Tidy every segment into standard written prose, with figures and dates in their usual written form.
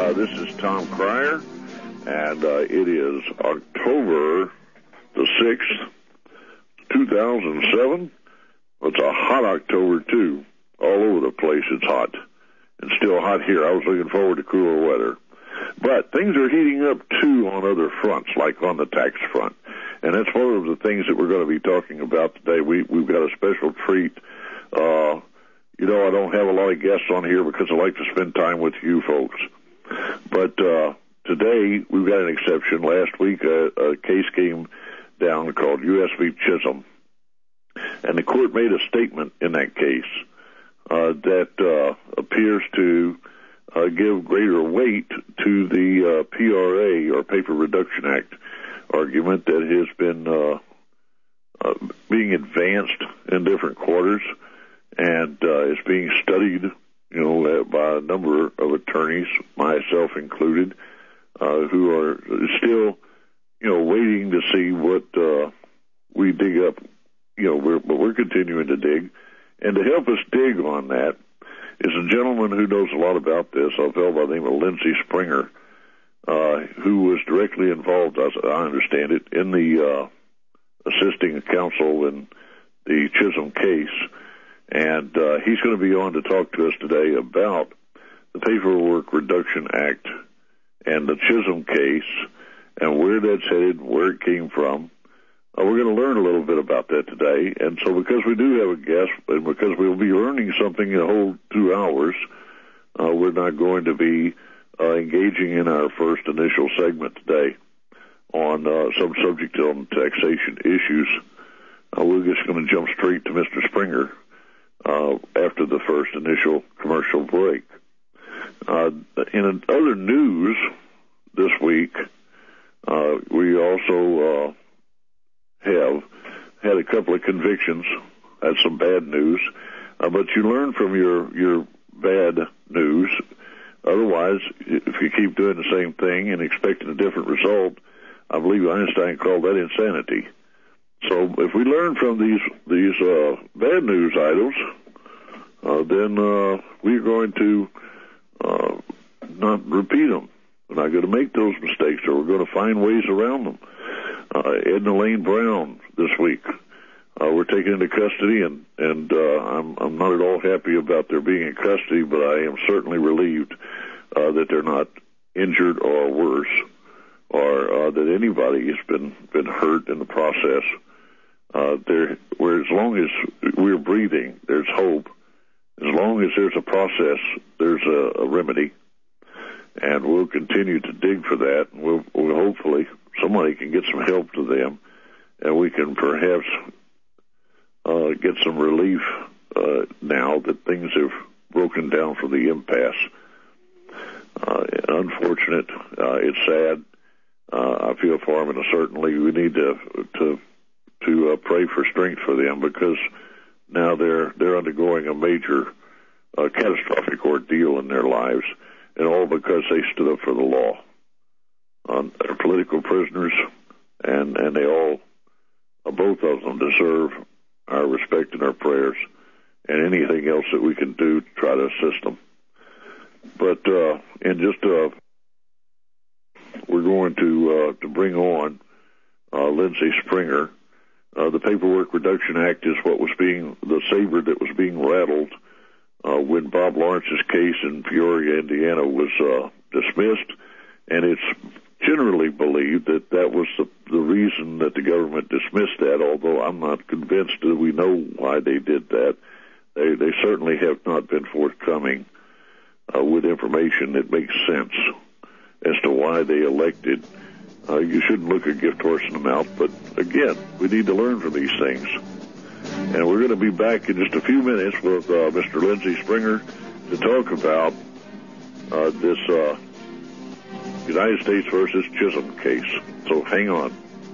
This is Tom Cryer, and it is October the 6th, 2007. It's a hot October, too. All over the place it's hot. It's still hot here. I was looking forward to cooler weather. But things are heating up, too, on other fronts, like on the tax front. And that's one of the things that we're going to be talking about today. We've got a special treat. I don't have a lot of guests on here because I like to spend time with you folks. But today, we've got an exception. Last week, a case came down called U.S. v. Chisholm. And the court made a statement in that case that appears to give greater weight to the PRA, or Paper Reduction Act, argument that has been being advanced in different quarters and is being studied, by a number of attorneys, myself included, who are still, waiting to see what we dig up. But we're continuing to dig. And to help us dig on that is a gentleman who knows a lot about this, a fellow by the name of Lindsey Springer, who was directly involved, as I understand it, in the assisting counsel in the Chisholm case. And he's going to be on to talk to us today about the Paperwork Reduction Act and the Chisholm case and where that's headed, where it came from. We're going to learn a little bit about that today. And so because we do have a guest, and because we'll be learning something in a whole 2 hours, we're not going to be engaging in our first initial segment today on some subject on taxation issues. We're just going to jump straight to Mr. Springer after the first initial commercial break. In other news this week, we also have had a couple of convictions. That's some bad news. But you learn from your bad news. Otherwise, if you keep doing the same thing and expecting a different result, I believe Einstein called that insanity. So if we learn from these bad news items, then we're going to not repeat them. We're not going to make those mistakes, or we're going to find ways around them. Edna Lane Brown this week, we're taken into custody, and I'm not at all happy about their being in custody, but I am certainly relieved that they're not injured or worse, or that anybody has been hurt in the process. Where as long as we're breathing, there's hope. As long as there's a process, there's a remedy, and we'll continue to dig for that. And we'll hopefully somebody can get some help to them, and we can perhaps get some relief now that things have broken down from the impasse. Unfortunate. It's sad. I feel for them, and certainly we need to pray for strength for them, because now they're undergoing a major catastrophic ordeal in their lives, and all because they stood up for the law. They're political prisoners, and they all, both of them, deserve our respect and our prayers, and anything else that we can do to try to assist them. But we're going to bring on Lindsey Springer. The Paperwork Reduction Act is what was the saber that was being rattled when Bob Lawrence's case in Peoria, Indiana, was dismissed, and it's generally believed that was the reason that the government dismissed that, although I'm not convinced that we know why they did that. They certainly have not been forthcoming with information that makes sense as to why they elected. You shouldn't look a gift horse in the mouth, but again, we need to learn from these things. And we're going to be back in just a few minutes with Mr. Lindsey Springer to talk about this United States versus Chisholm case. So hang on.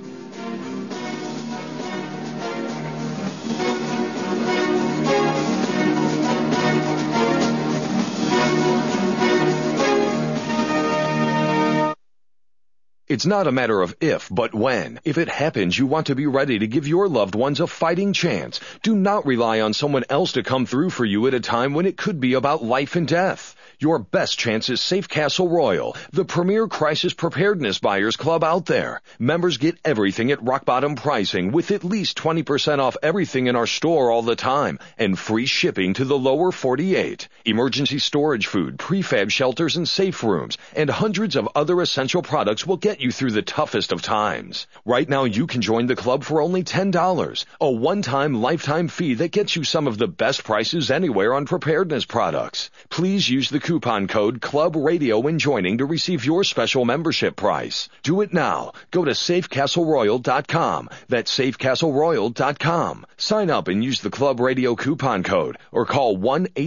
It's not a matter of if, but when. If it happens, you want to be ready to give your loved ones a fighting chance. Do not rely on someone else to come through for you at a time when it could be about life and death. Your best chance is Safe Castle Royal, the premier crisis preparedness buyers club out there. Members get everything at rock bottom pricing with at least 20% off everything in our store all the time and free shipping to the lower 48. Emergency storage food, prefab shelters and safe rooms, and hundreds of other essential products will get you through the toughest of times. Right now you can join the club for only $10, a one-time lifetime fee that gets you some of the best prices anywhere on preparedness products. Please use the coupon code Club Radio when joining to receive your special membership price. Do it now. Go to safecastleroyal.com. That's safecastleroyal.com. Sign up and use the Club Radio coupon code or call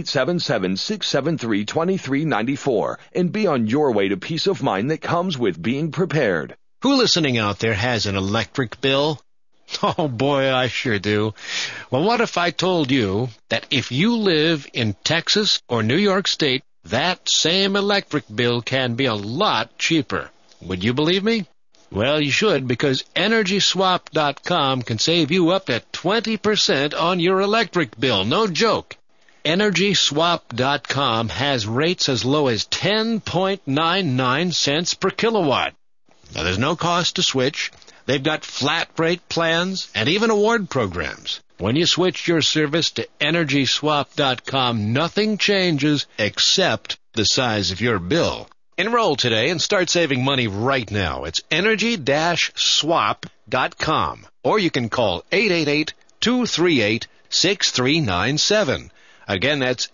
1-877-673-2394 and be on your way to peace of mind that comes with being prepared. Who listening out there has an electric bill? Oh boy, I sure do. Well, what if I told you that if you live in Texas or New York State, that same electric bill can be a lot cheaper? Would you believe me? Well, you should, because EnergySwap.com can save you up to 20% on your electric bill. No joke. EnergySwap.com has rates as low as 10.99 cents per kilowatt. Now, there's no cost to switch. They've got flat rate plans and even award programs. When you switch your service to EnergySwap.com, nothing changes except the size of your bill. Enroll today and start saving money right now. It's Energy-Swap.com. Or you can call 888-238-6397. Again, that's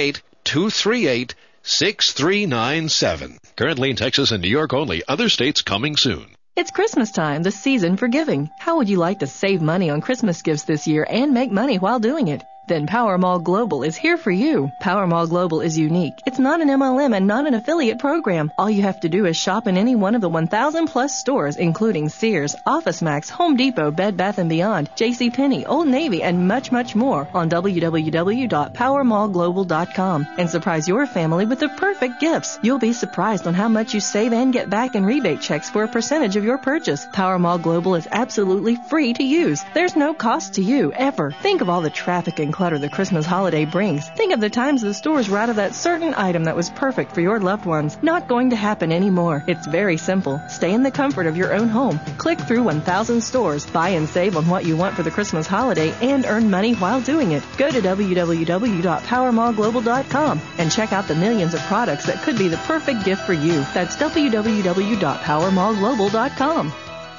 888-238-6397. Currently in Texas and New York only. Other states coming soon. It's Christmas time, the season for giving. How would you like to save money on Christmas gifts this year and make money while doing it? Then Power Mall Global is here for you. Power Mall Global is unique. It's not an MLM and not an affiliate program. All you have to do is shop in any one of the 1,000 plus stores, including Sears, OfficeMax, Home Depot, Bed Bath & Beyond, JCPenney, Old Navy, and much, much more on www.powermallglobal.com and surprise your family with the perfect gifts. You'll be surprised on how much you save and get back in rebate checks for a percentage of your purchase. Power Mall Global is absolutely free to use. There's no cost to you, ever. Think of all the traffic and clutter the Christmas holiday brings. Think of the times the stores were out of that certain item that was perfect for your loved ones. Not going to happen anymore. It's very simple. Stay in the comfort of your own home. Click through 1,000 stores. Buy and save on what you want for the Christmas holiday and earn money while doing it. Go to www.powermallglobal.com and check out the millions of products that could be the perfect gift for you. That's www.powermallglobal.com.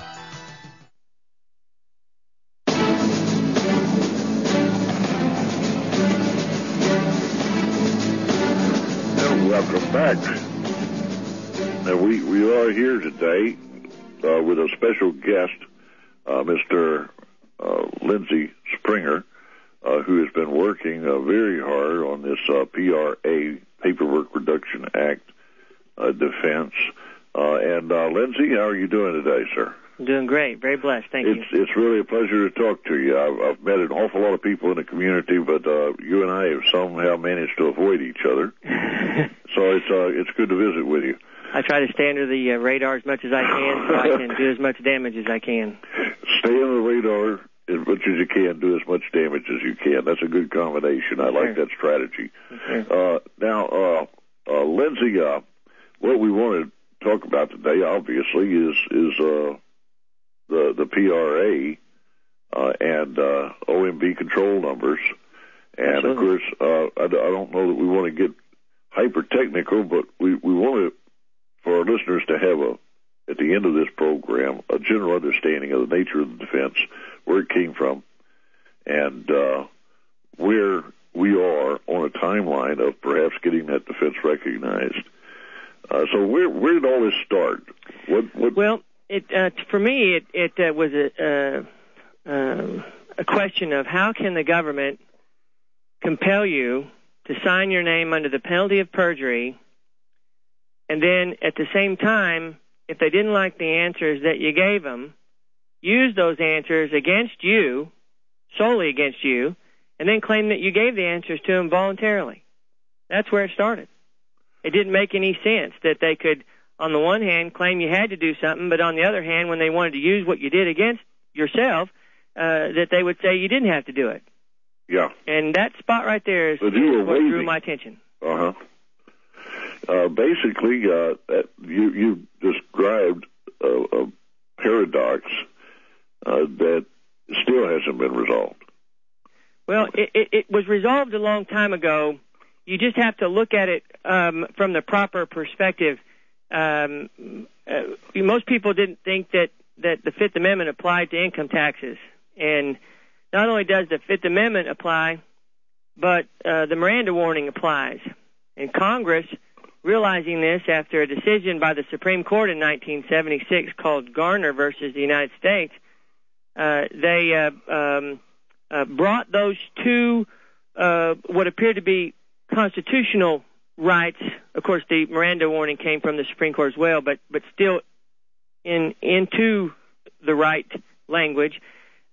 Welcome back. Now we are here today with a special guest, Mr. Lindsey Springer, who has been working very hard on this PRA, Paperwork Reduction Act defense. And Lindsey, how are you doing today, sir? I'm doing great. Very blessed. Thank you. It's really a pleasure to talk to you. I've met an awful lot of people in the community, but you and I have somehow managed to avoid each other. So it's good to visit with you. I try to stay under the radar as much as I can so I can do as much damage as I can. Stay on the radar as much as you can, do as much damage as you can. That's a good combination. I like that strategy. Now, Lindsey, what we want to talk about today, obviously, is the PRA and OMB control numbers. And, of course, I don't know that we want to get hyper-technical, but we want to, for our listeners to have, at the end of this program, a general understanding of the nature of the defense, where it came from, and where we are on a timeline of perhaps getting that defense recognized. So where did all this start? Well, for me, it was a question of how can the government compel you to sign your name under the penalty of perjury, and then at the same time, if they didn't like the answers that you gave them, use those answers against you, solely against you, and then claim that you gave the answers to them voluntarily. That's where it started. It didn't make any sense that they could, on the one hand, claim you had to do something, but on the other hand, when they wanted to use what you did against yourself, that they would say you didn't have to do it. Yeah. And that spot right there is what drew my attention. Uh-huh. basically, you described a paradox that still hasn't been resolved. Well, it was resolved a long time ago. You just have to look at it from the proper perspective. Most people didn't think that the Fifth Amendment applied to income taxes. And not only does the Fifth Amendment apply, but the Miranda warning applies. And Congress, realizing this after a decision by the Supreme Court in 1976 called Garner versus the United States, they brought those two what appeared to be constitutional rights. Of course, the Miranda warning came from the Supreme Court as well, but still into the right language.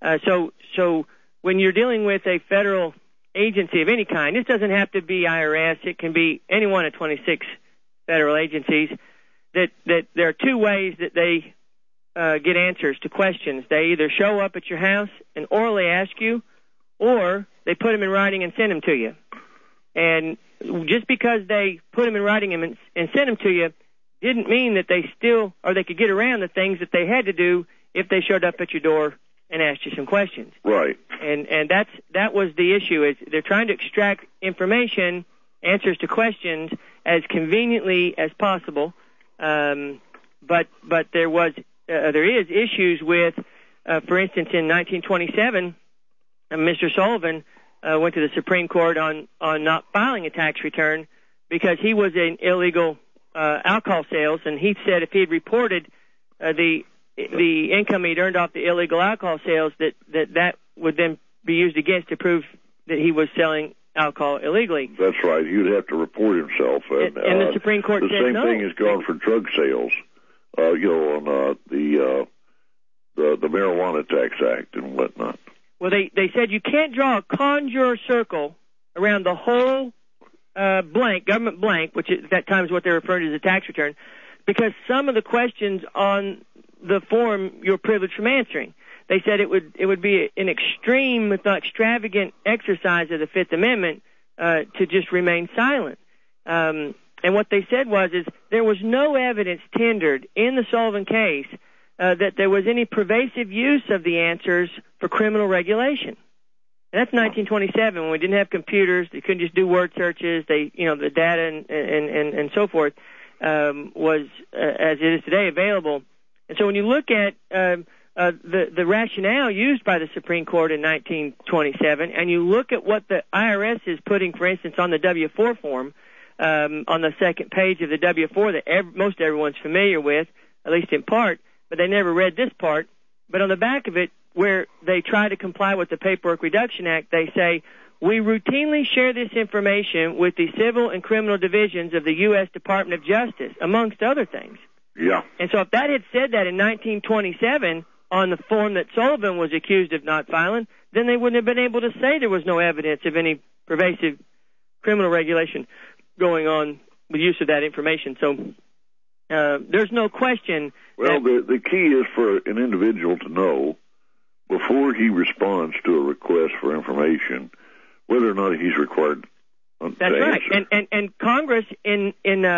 So when you're dealing with a federal agency of any kind, this doesn't have to be IRS. It can be any one of 26 federal agencies. That there are two ways that they get answers to questions. They either show up at your house and orally ask you, or they put them in writing and send them to you. And just because they put them in writing and send them to you didn't mean that they could get around the things that they had to do if they showed up at your door and asked you some questions. Right. And that was the issue. Is they're trying to extract information, answers to questions, as conveniently as possible. But there is issues with, for instance, in 1927, Mr. Sullivan went to the Supreme Court on not filing a tax return because he was in illegal alcohol sales, and he said if he had reported the income he'd earned off the illegal alcohol sales, that would then be used against to prove that he was selling alcohol illegally. That's right. He would have to report himself. And the Supreme Court said no. The same thing has gone for drug sales, on the Marijuana Tax Act and whatnot. Well, they said you can't draw a conjure circle around the whole government blank, which at that time is what they're referring to as a tax return, because some of the questions on the form you're privileged from answering. They said it would be an extreme, if not extravagant, exercise of the Fifth Amendment to just remain silent. And what they said is there was no evidence tendered in the Sullivan case that there was any pervasive use of the answers for criminal regulation. And that's 1927 when we didn't have computers. They couldn't just do word searches. The data and so forth was as it is today available. And so when you look at the rationale used by the Supreme Court in 1927, and you look at what the IRS is putting, for instance, on the W-4 form, on the second page of the W-4 that most everyone's familiar with, at least in part, but they never read this part. But on the back of it, where they try to comply with the Paperwork Reduction Act, they say, we routinely share this information with the civil and criminal divisions of the U.S. Department of Justice, amongst other things. Yeah. And so if that had said that in 1927 on the form that Sullivan was accused of not filing, then they wouldn't have been able to say there was no evidence of any pervasive criminal regulation going on with use of that information. So there's no question. Well, the key is for an individual to know before he responds to a request for information whether or not he's required to That's right. answer. And Congress in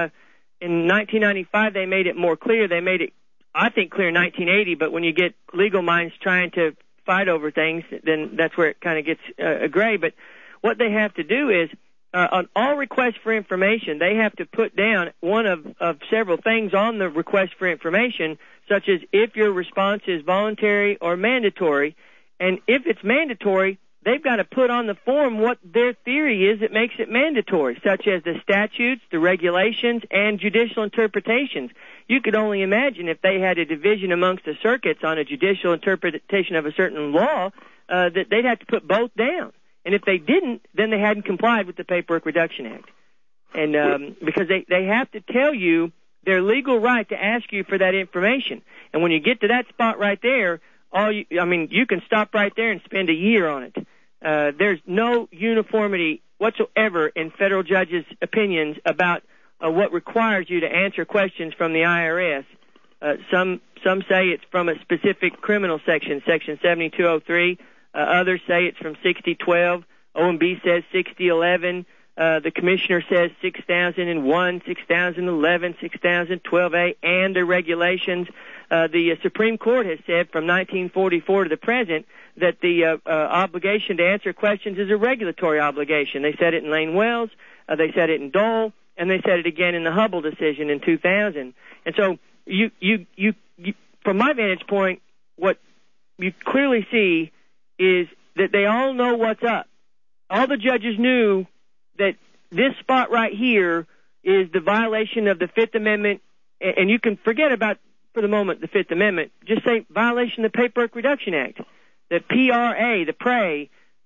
1995 they made it more clear. They made it, I think, clear in 1980. But when you get legal minds trying to fight over things, then that's where it kind of gets gray. But what they have to do is on all requests for information, they have to put down one of several things on the request for information, such as if your response is voluntary or mandatory. And if it's mandatory, they've got to put on the form what their theory is that makes it mandatory, such as the statutes, the regulations, and judicial interpretations. You could only imagine if they had a division amongst the circuits on a judicial interpretation of a certain law, that they'd have to put both down. And if they didn't, then they hadn't complied with the Paperwork Reduction Act. And because they have to tell you their legal right to ask you for that information. And when you get to that spot right there, you can stop right there and spend a year on it. There's no uniformity whatsoever in federal judges' opinions about what requires you to answer questions from the IRS. Some say it's from a specific criminal section, Section 7203. Others say it's from 6012. OMB says 6011. the commissioner says 6001, 6011, 6012A, and the regulations. The Supreme Court has said from 1944 to the present that the obligation to answer questions is a regulatory obligation. They said it in Lane Wells, they said it in Dole, and they said it again in the Hubble decision in 2000. And so you from my vantage point, what you clearly see is that they all know what's up. All the judges knew that this spot right here is the violation of the Fifth Amendment, and you can forget about, for the moment, the Fifth Amendment. Just say violation of the Paperwork Reduction Act. The PRA, the pray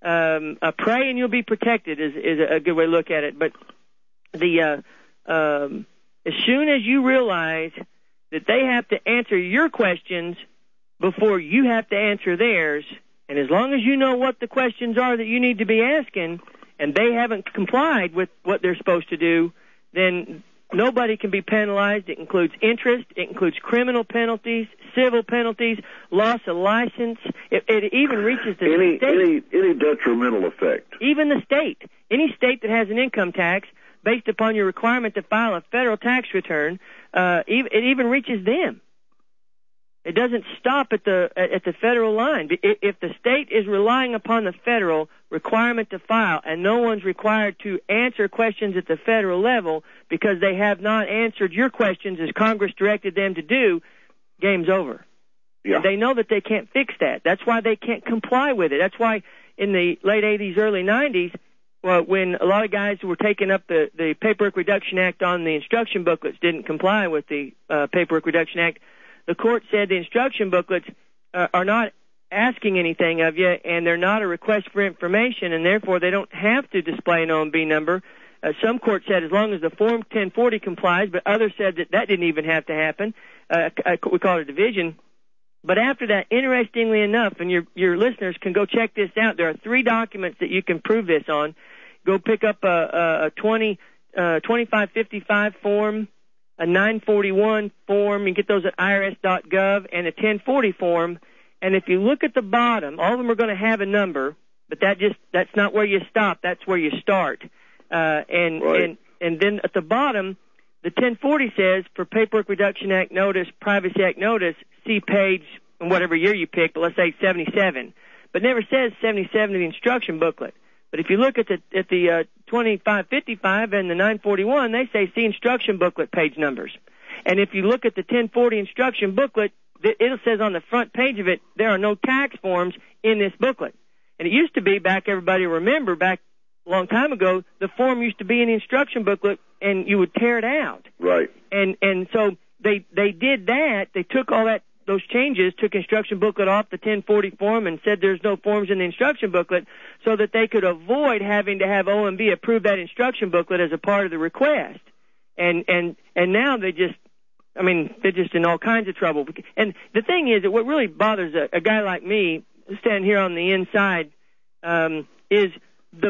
and you'll be protected is a good way to look at it. But the as soon as you realize that they have to answer your questions before you have to answer theirs, and as long as you know what the questions are that you need to be asking, and they haven't complied with what they're supposed to do, then nobody can be penalized. It includes interest. It includes criminal penalties, civil penalties, loss of license. It even reaches the state. Any detrimental effect. Even the state. Any state that has an income tax based upon your requirement to file a federal tax return, it even reaches them. It doesn't stop at the federal line. If the state is relying upon the federal requirement to file, and no one's required to answer questions at the federal level because they have not answered your questions as Congress directed them to do, game's over. Yeah. And they know that they can't fix that. That's why they can't comply with it. That's why in the late 80s, early 90s, when a lot of guys who were taking up the Paperwork Reduction Act on the instruction booklets didn't comply with the Paperwork Reduction Act, the court said the instruction booklets are not asking anything of you, and they're not a request for information, and therefore they don't have to display an OMB number. Some courts said as long as the Form 1040 complies, but others said that didn't even have to happen. We call it a division. But after that, interestingly enough, and your listeners can go check this out, there are 3 documents that you can prove this on. Go pick up a 2555 form, a 941 form, and get those at irs.gov, and a 1040 form. And if you look at the bottom, all of them are going to have a number, but that's not where you stop. That's where you start. Right. And then at the bottom, the 1040 says for Paperwork Reduction Act notice, Privacy Act notice, see page, and whatever year you pick, but let's say 77. But never says 77 in the instruction booklet. But if you look at the 2555 and the 941, they say see instruction booklet page numbers. And if you look at the 1040 instruction booklet, it says on the front page of it, there are no tax forms in this booklet. And it used to be, back a long time ago, the form used to be in the instruction booklet, and you would tear it out. Right. And so they did that. They took those changes, took instruction booklet off the 1040 form and said there's no forms in the instruction booklet so that they could avoid having to have OMB approve that instruction booklet as a part of the request. And now they're just in all kinds of trouble. And the thing is that what really bothers a guy like me, standing here on the inside, is the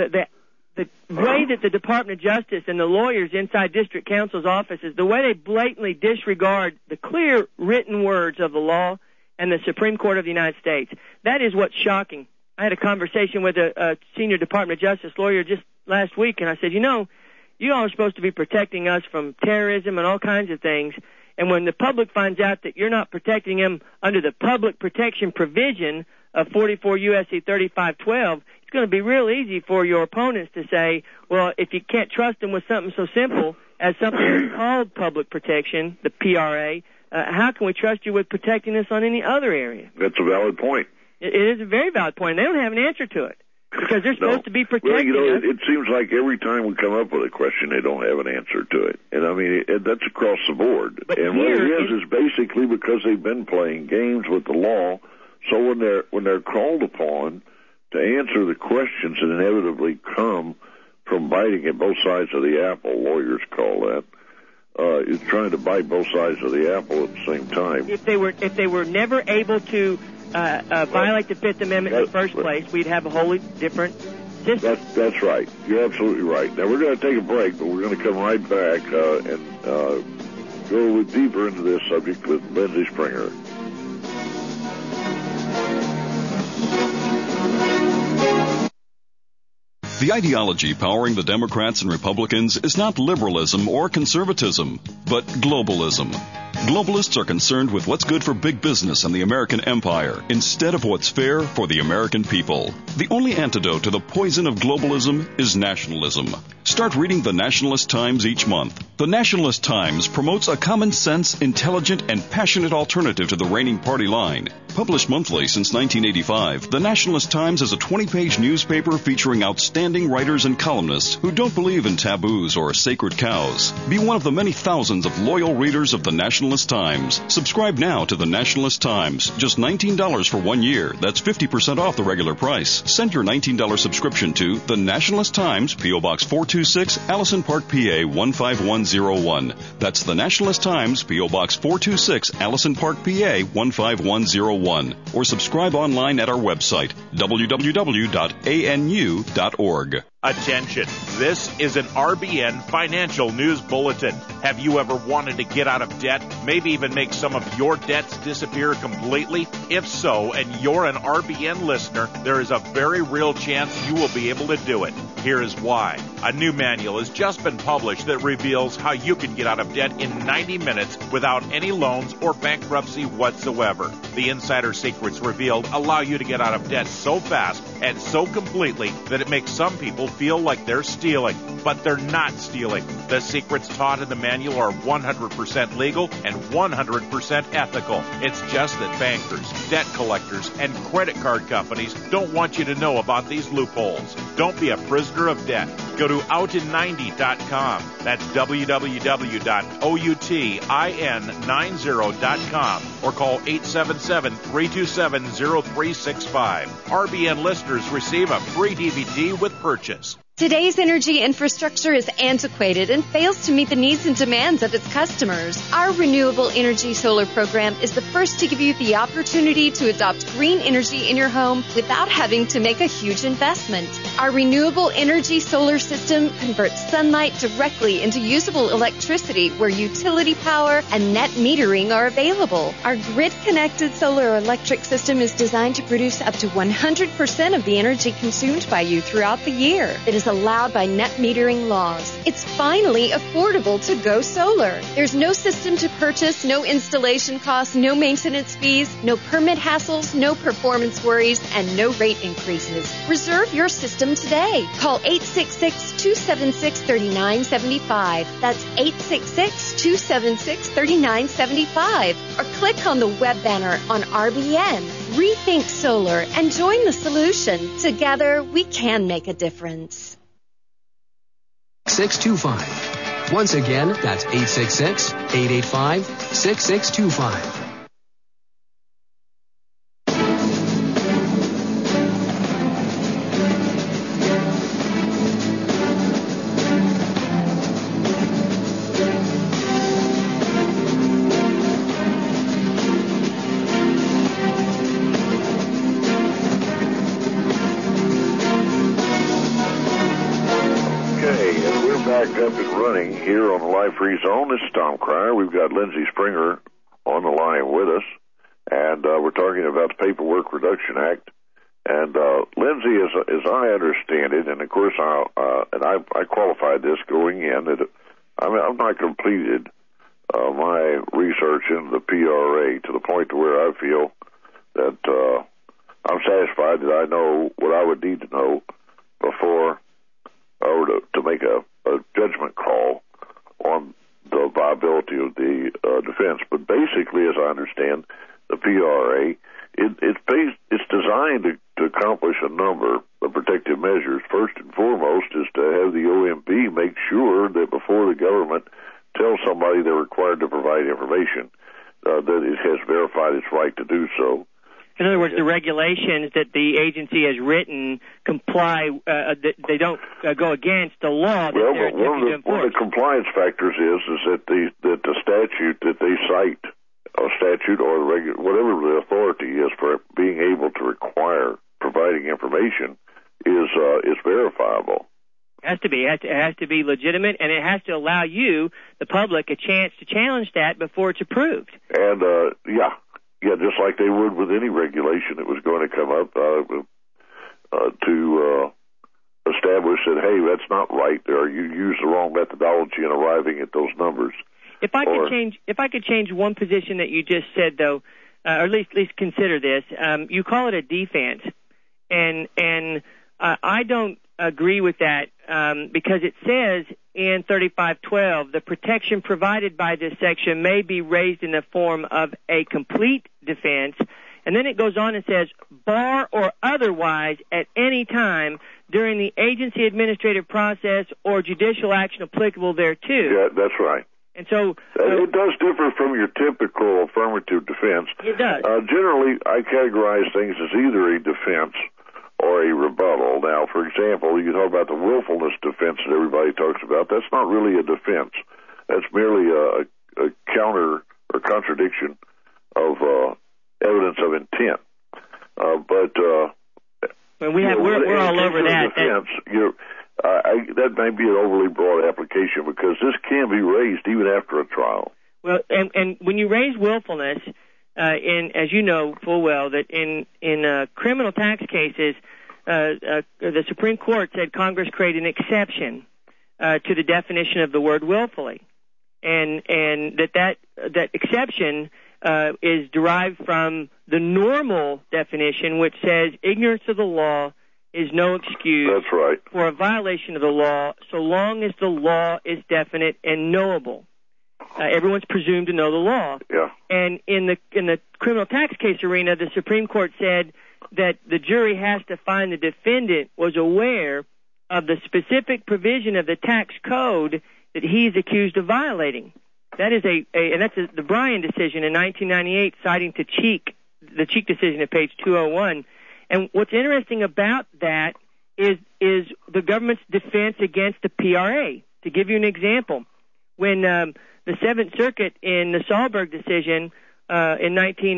way that the Department of Justice and the lawyers inside District Counsel's offices, the way they blatantly disregard the clear written words of the law and the Supreme Court of the United States. That is what's shocking. I had a conversation with a senior Department of Justice lawyer just last week, and I said, you all are supposed to be protecting us from terrorism and all kinds of things, and when the public finds out that you're not protecting them under the public protection provision of 44 U.S.C. 3512, it's going to be real easy for your opponents to say, well, if you can't trust them with something so simple as something that's called public protection, the PRA, how can we trust you with protecting us on any other area? That's a valid point. It is a very valid point. They don't have an answer to it because they're supposed to be protecting us. It seems like every time we come up with a question, they don't have an answer to it. And, that's across the board. But and what it is basically because they've been playing games with the law. So when they're called upon to answer the questions that inevitably come from biting at both sides of the apple, lawyers call that, is trying to bite both sides of the apple at the same time. If they were never able to violate the Fifth Amendment in the first place, we'd have a wholly different system. That's right. You're absolutely right. Now we're going to take a break, but we're going to come right back and go a little deeper into this subject with Lindsey Springer. The ideology powering the Democrats and Republicans is not liberalism or conservatism, but globalism. Globalists are concerned with what's good for big business and the American empire instead of what's fair for the American people. The only antidote to the poison of globalism is nationalism. Start reading the Nationalist Times each month. The Nationalist Times promotes a common sense, intelligent, and passionate alternative to the reigning party line. Published monthly since 1985, the Nationalist Times is a 20-page newspaper featuring outstanding writers and columnists who don't believe in taboos or sacred cows. Be one of the many thousands of loyal readers of the Nationalist Times. Subscribe now to the Nationalist Times. Just $19 for 1 year. That's 50% off the regular price. Send your $19 subscription to the Nationalist Times, P.O. Box 426, Allison Park, PA 15101. That's the Nationalist Times, P.O. Box 426, Allison Park, PA 15101. Or subscribe online at our website, www.anu.org. Attention, this is an RBN Financial News Bulletin. Have you ever wanted to get out of debt, maybe even make some of your debts disappear completely? If so, and you're an RBN listener, there is a very real chance you will be able to do it. Here is why. A new manual has just been published that reveals how you can get out of debt in 90 minutes without any loans or bankruptcy whatsoever. The insider secrets revealed allow you to get out of debt so fast and so completely that it makes some people feel like they're stealing, but they're not stealing. The secrets taught in the manual are 100% legal and 100% ethical. It's just that bankers, debt collectors, and credit card companies don't want you to know about these loopholes. Don't be a prisoner of debt. Go to outin90.com. That's www.outin90.com or call 877-327-0365. RBN listeners receive a free DVD with purchase. Today's energy infrastructure is antiquated and fails to meet the needs and demands of its customers. Our Renewable Energy Solar program is the first to give you the opportunity to adopt green energy in your home without having to make a huge investment. Our Renewable Energy Solar system converts sunlight directly into usable electricity where utility power and net metering are available. Our grid-connected solar electric system is designed to produce up to 100% of the energy consumed by you throughout the year. It is allowed by net metering laws. It's finally affordable to go solar. There's no system to purchase, no installation costs, no maintenance fees, no permit hassles, no performance worries, and no rate increases. Reserve your system today. Call 866-276-3975. That's 866-276-3975. Or click on the web banner on RBN. Rethink Solar and join the solution. Together, we can make a difference. 625. Once again, that's 866-885-6625. Up and running here on the Live Free Zone. This is Tom Cryer. We've got Lindsey Springer on the line with us, and we're talking about the Paperwork Reduction Act. And Lindsey, as I understand it, and of course I qualified this going in, that I've not completed my research into the PRA to the point to where I feel that I'm satisfied that I know what I would need to know before or to make a judgment call on the viability of the defense. But basically, as I understand, the PRA, it's designed to accomplish a number of protective measures. First and foremost is to have the OMB make sure that before the government tells somebody they're required to provide information, that it has verified its right to do so. In other words, the regulations that the agency has written comply, they don't go against the law that they're attempting to enforce. One of the compliance factors is that the statute that they cite, a statute or whatever the authority is for being able to require providing information is verifiable. It has to be. It has to be legitimate, and it has to allow you, the public, a chance to challenge that before it's approved. And, yeah, just like they would with any regulation that was going to come up established that, hey, that's not right, or you used the wrong methodology in arriving at those numbers. If I could change one position that you just said, though, or at least consider this. You call it a defense, and I don't agree with that because it says in 3512 the protection provided by this section may be raised in the form of a complete defense, and then it goes on and says bar or otherwise at any time during the agency administrative process or judicial action applicable thereto. Yeah, that's right. And so it does differ from your typical affirmative defense. It does. Generally, I categorize things as either a defense or a rebuttal. Now, for example, you talk about the willfulness defense that everybody talks about. That's not really a defense. That's merely a counter or contradiction of evidence of intent. We're all over that. Defense, that may be an overly broad application because this can be raised even after a trial. Well, and when you raise willfulness, as you know full well, that in criminal tax cases, the Supreme Court said Congress create an exception to the definition of the word willfully, and that exception is derived from the normal definition, which says ignorance of the law is no excuse That's right. for a violation of the law so long as the law is definite and knowable. Everyone's presumed to know the law. Yeah. And in the criminal tax case arena, the Supreme Court said that the jury has to find the defendant was aware of the specific provision of the tax code that he's accused of violating. That is that's the Bryan decision in 1998, citing to the Cheek decision at page 201. And what's interesting about that is the government's defense against the PRA. To give you an example, when the Seventh Circuit in the Sahlberg decision in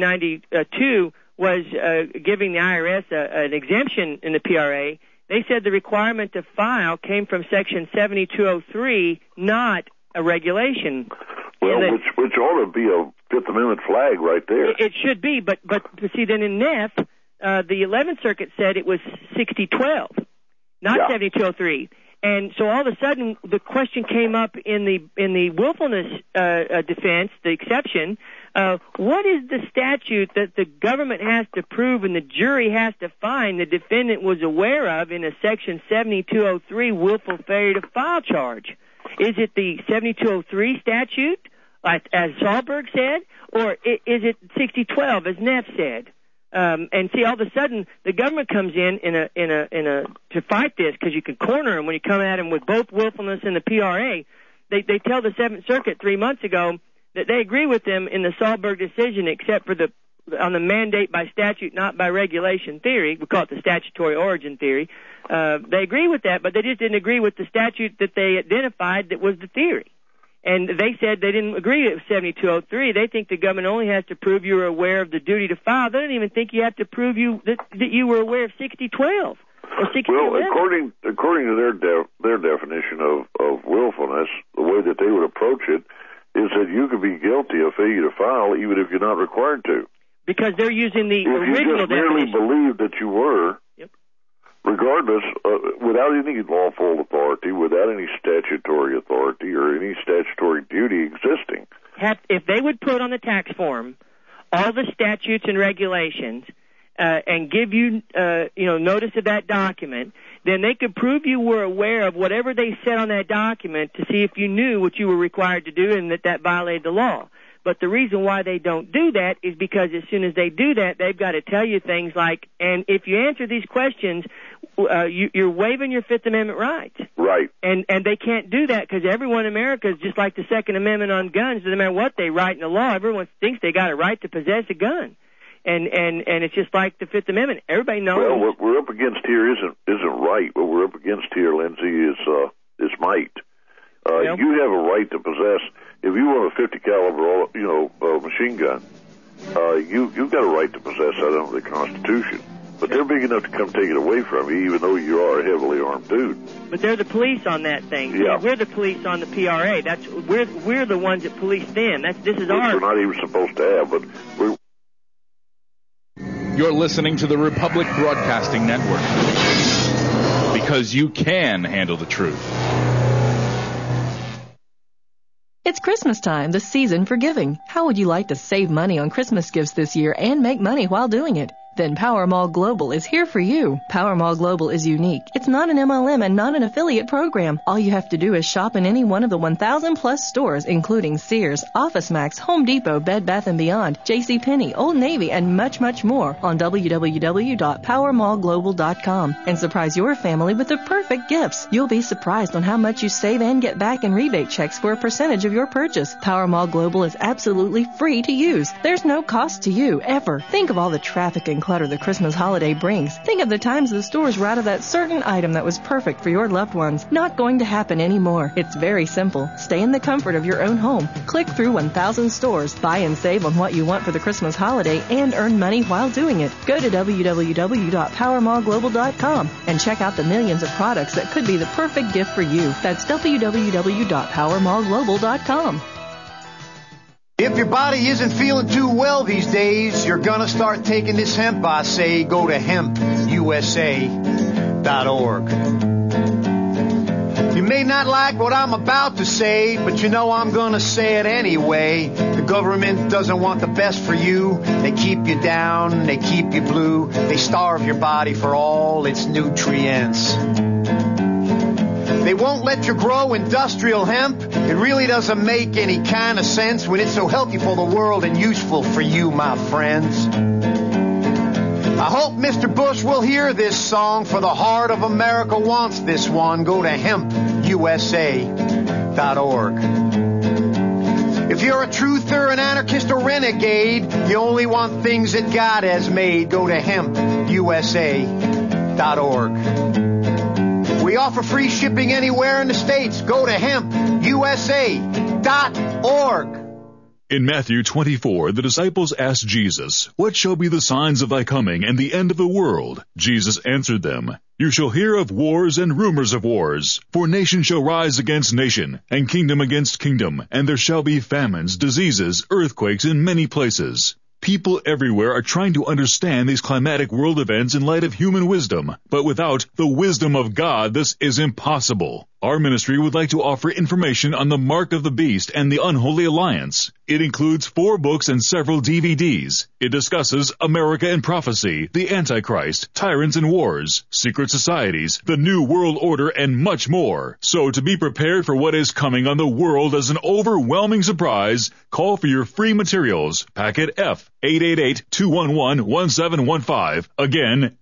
1992 was giving the IRS an exemption in the PRA, they said the requirement to file came from Section 7203, not a regulation. Well, which ought to be a Fifth Amendment flag right there. It should be, but see, then in Neff, the 11th Circuit said it was 6012, not 7203. And so all of a sudden, the question came up in the willfulness defense, the exception. What is the statute that the government has to prove and the jury has to find the defendant was aware of in a Section 7203 willful failure to file charge? Is it the 7203 statute, as Sahlberg said, or is it 6012, as Neff said? And see, all of a sudden, the government comes in to fight this, because you can corner them when you come at them with both willfulness and the PRA. They tell the Seventh Circuit 3 months ago that they agree with them in the Sahlberg decision, except for on the mandate by statute, not by regulation theory. We call it the statutory origin theory. They agree with that, but they just didn't agree with the statute that they identified that was the theory. And they said they didn't agree with 7203. They think the government only has to prove you were aware of the duty to file. They don't even think you have to prove that you were aware of 6012 or 6011. Well, according to their definition of willfulness, the way that they would approach it is that you could be guilty of failure to file even if you're not required to. Because they're using the original definition. If you just merely believe that you were, regardless, without any lawful authority, without any statutory authority or any statutory duty existing. If they would put on the tax form all the statutes and regulations and give you, notice of that document, then they could prove you were aware of whatever they said on that document to see if you knew what you were required to do and that violated the law. But the reason why they don't do that is because as soon as they do that, they've got to tell you things like, and if you answer these questions, you're waiving your Fifth Amendment rights. Right. And they can't do that because everyone in America is just like the Second Amendment on guns. Doesn't matter what they write in the law, everyone thinks they got a right to possess a gun. And it's just like the Fifth Amendment. Everybody knows. Well, what we're up against here isn't right. What we're up against here, Lindsay, is might. You have a right to possess. If you want a 50 caliber, machine gun, you've got a right to possess that under the Constitution. But they're big enough to come take it away from you, even though you are a heavily armed dude. But they're the police on that thing. Yeah. We're the police on the PRA. We're the ones that police them. This is ours. We're not even supposed to have, but we're. You're listening to the Republic Broadcasting Network. because you can handle the truth. It's Christmas time, the season for giving. How would you like to save money on Christmas gifts this year and make money while doing it? Then Powermall Global is here for you. Powermall Global is unique. It's not an MLM and not an affiliate program. All you have to do is shop in any one of the 1,000 plus stores, including Sears, OfficeMax, Home Depot, Bed Bath & Beyond, JCPenney, Old Navy, and much, much more on www.powermallglobal.com and surprise your family with the perfect gifts. You'll be surprised on how much you save and get back in rebate checks for a percentage of your purchase. Powermall Global is absolutely free to use. There's no cost to you, ever. Think of all the traffic and clutter the Christmas holiday brings. Think of the times the stores were out of that certain item that was perfect for your loved ones. Not going to happen anymore. It's very simple. Stay in the comfort of your own home. Click through 1,000 stores. Buy and save on what you want for the Christmas holiday and earn money while doing it. Go to www.powermallglobal.com and check out the millions of products that could be the perfect gift for you. That's www.powermallglobal.com. If your body isn't feeling too well these days, you're gonna start taking this hemp, I say. Go to hempusa.org. You may not like what I'm about to say, but you know I'm gonna say it anyway. The government doesn't want the best for you. They keep you down, they keep you blue. They starve your body for all its nutrients. They won't let you grow industrial hemp. It really doesn't make any kind of sense when it's so healthy for the world and useful for you, my friends. I hope Mr. Bush will hear this song, for the heart of America wants this one. Go to hempusa.org. If you're a truther, an anarchist, or renegade, you only want things that God has made. Go to hempusa.org. We offer free shipping anywhere in the States. Go to hempusa.org. In Matthew 24, the disciples asked Jesus, "What shall be the signs of thy coming and the end of the world?" Jesus answered them, "You shall hear of wars and rumors of wars. For nation shall rise against nation, and kingdom against kingdom, and there shall be famines, diseases, earthquakes in many places." People everywhere are trying to understand these climatic world events in light of human wisdom, but without the wisdom of God, this is impossible. Our ministry would like to offer information on the Mark of the Beast and the Unholy Alliance. It includes 4 books and several DVDs. It discusses America and Prophecy, the Antichrist, Tyrants and Wars, Secret Societies, the New World Order, and much more. So to be prepared for what is coming on the world as an overwhelming surprise, call for your free materials. Packet F, 888-211-1715. Again,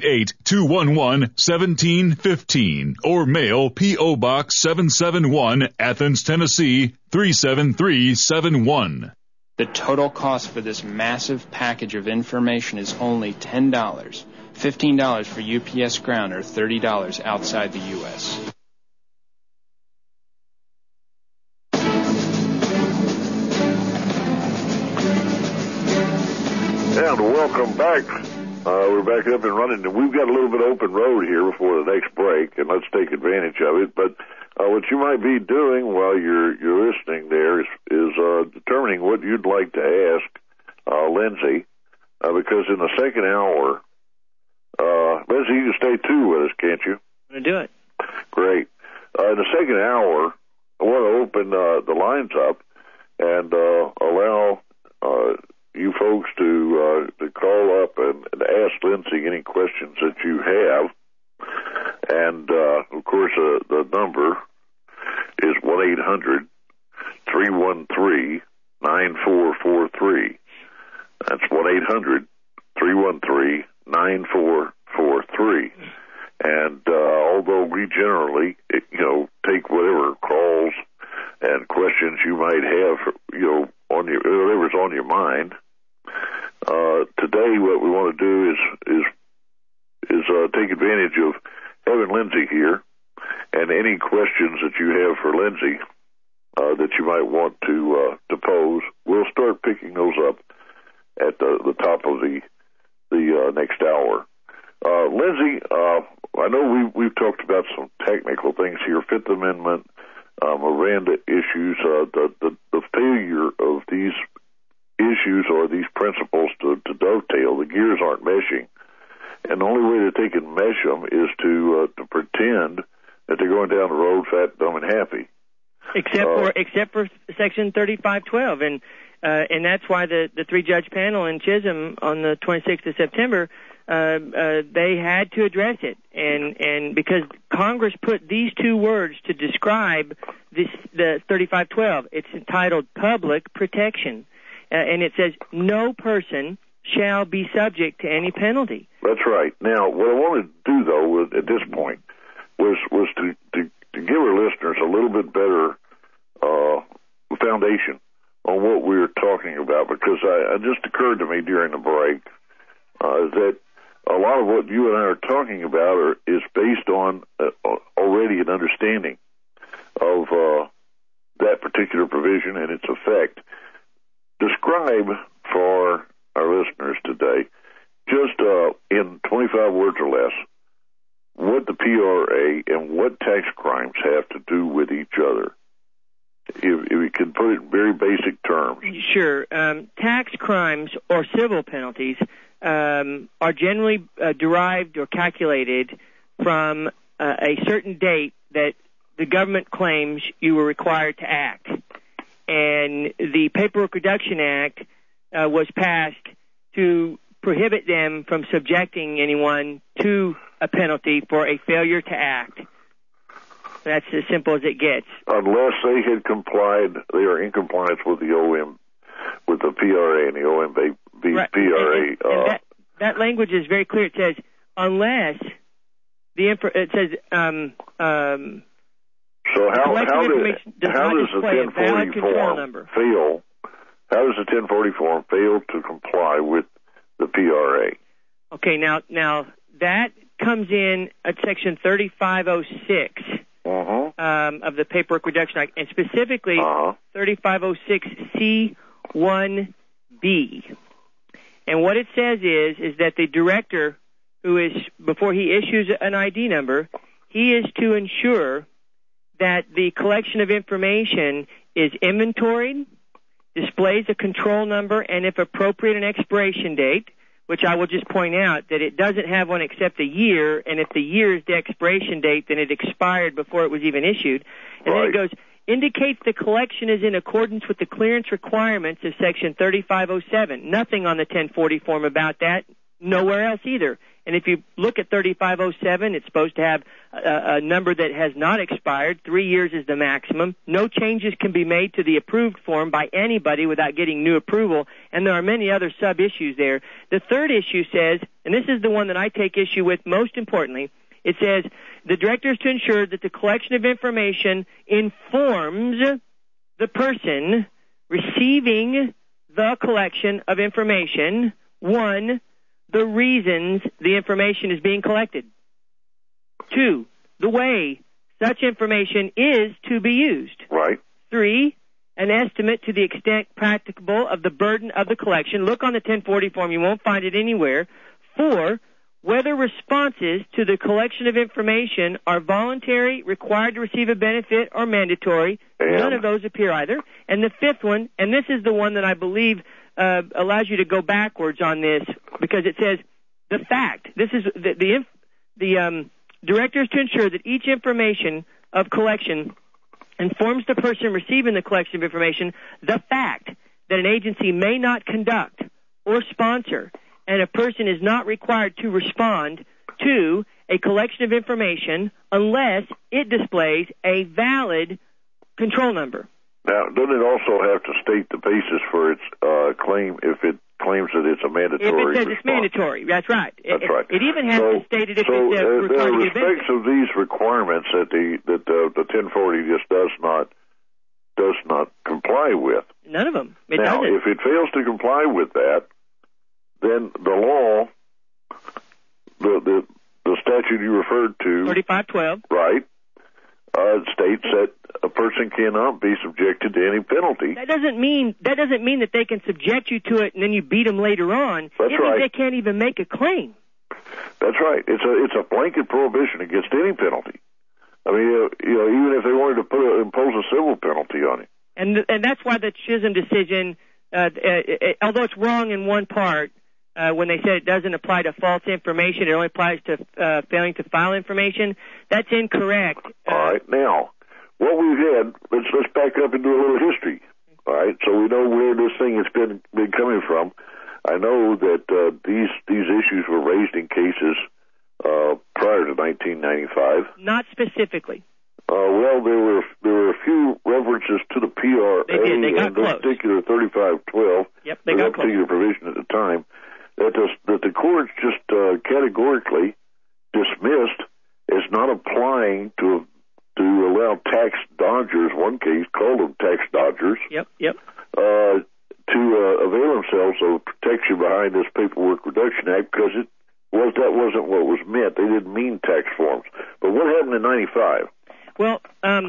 888-211-1715. Or mail P.O. Box 771, Athens, Tennessee, 37371. The total cost for this massive package of information is only $10. $15 for UPS Ground, or $30 outside the U.S. And welcome back. We're back up and running. We've got a little bit of open road here before the next break, and let's take advantage of it. But what you might be doing while you're listening there is determining what you'd like to ask Lindsay, because in the second hour, Lindsay, you can stay too with us, can't you? I'm going to do it. Great. In the second hour, I want to open the lines up and allow you folks to call up and ask Lindsay any questions that you have. And, of course, the number is 1-800-313-9443. That's 1-800-313-9443. And although we generally, take whatever calls and questions you might have, on whatever's on your mind, today what we want to do is take advantage of having Lindsay here, and any questions that you have for Lindsay that you might want to pose, we'll start picking those up at the top of the next hour. Lindsay, I know we've talked about some technical things here, Fifth Amendment, Miranda issues, the failure of these issues or these principles to dovetail. The gears aren't meshing. And the only way that they can mesh them is to pretend that they're going down the road fat, dumb, and happy. Except for Section 3512, and that's why the three-judge panel in Chisholm on the 26th of September, they had to address it, and because Congress put these two words to describe the 3512, it's entitled public protection, and it says no person shall be subject to any penalty. That's right. Now, what I wanted to do, though, at this point, was to give our listeners a little bit better foundation on what we were talking about, because it just occurred to me during the break that a lot of what you and I are talking about is based on already an understanding of that particular provision and its effect. Describe for our listeners today, just in 25 words or less, what the PRA and what tax crimes have to do with each other. If we can put it in very basic terms. Sure. Tax crimes or civil penalties are generally derived or calculated from a certain date that the government claims you were required to act. And the Paperwork Reduction Act was passed to prohibit them from subjecting anyone to a penalty for a failure to act. That's as simple as it gets. Unless they had complied, they are in compliance with the with the PRA and the OMB right. PRA. And that language is very clear. It says unless it says. So how does the 1040 form fail? How does the 1040 form fail to comply with the PRA? Okay, now that comes in at Section 3506 of the Paperwork Reduction Act, and specifically 3506C1B. And what it says is that the director, who is, before he issues an ID number, he is to ensure that the collection of information is inventoried, displays a control number, and if appropriate, an expiration date, which I will just point out that it doesn't have one except a year, and if the year is the expiration date, then it expired before it was even issued. And then it goes, indicates the collection is in accordance with the clearance requirements of Section 3507. Nothing on the 1040 form about that, nowhere else either. And if you look at 3507, it's supposed to have a number that has not expired. 3 years is the maximum. No changes can be made to the approved form by anybody without getting new approval. And there are many other sub-issues there. The third issue says, and this is the one that I take issue with most importantly, it says the director is to ensure that the collection of information informs the person receiving the collection of information, one, the reasons the information is being collected. 2, the way such information is to be used. Right. 3, an estimate to the extent practicable of the burden of the collection. Look on the 1040 form. You won't find it anywhere. 4, whether responses to the collection of information are voluntary, required to receive a benefit, or mandatory. None of those appear either. And the 5th one, and this is the one that I believe allows you to go backwards on this, because it says the fact. This is the director is to ensure that each information of collection informs the person receiving the collection of information the fact that an agency may not conduct or sponsor, and a person is not required to respond to a collection of information unless it displays a valid control number. Now, doesn't it also have to state the basis for its claim if it claims that it's a mandatory response? If it says response? It's mandatory, that's right. That's right. It even has to state it if it's required to get a benefit. There are respects of these requirements that the 1040 just does not comply with. None of them. It now, doesn't. if it fails to comply with that, then the law, the statute you referred to, 3512, right, states that a person cannot be subjected to any penalty. That doesn't mean that they can subject you to it and then you beat them later on. That's it right. means they can't even make a claim. That's right. It's a blanket prohibition against any penalty. I mean, even if they wanted to impose a civil penalty on it. And that's why the Chisholm decision, although it's wrong in one part, when they said it doesn't apply to false information, it only applies to failing to file information. That's incorrect. All right. Now, what we've had, let's back up and do a little history. All right, so we know where this thing has been coming from. I know that these issues were raised in cases prior to 1995. Not specifically. Well, there were a few references to the PRA and this particular 3512. Yep, they got close. Particular provision at the time that the courts just categorically dismissed as not applying to allow tax dodgers. One case called them tax dodgers. Yep. To avail themselves of protection behind this Paperwork Reduction Act because that wasn't what was meant. They didn't mean tax forms. But what happened in 95? Well,